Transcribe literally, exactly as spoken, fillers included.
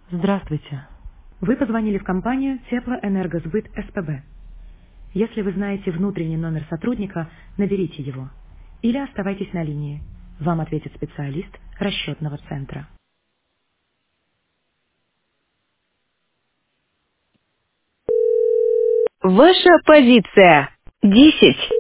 Здравствуйте. Вы позвонили в компанию Теплоэнергосбыт СПБ. Если вы знаете внутренний номер сотрудника, наберите его. Или оставайтесь на линии. Вам ответит специалист расчетного центра. Ваша позиция. десять.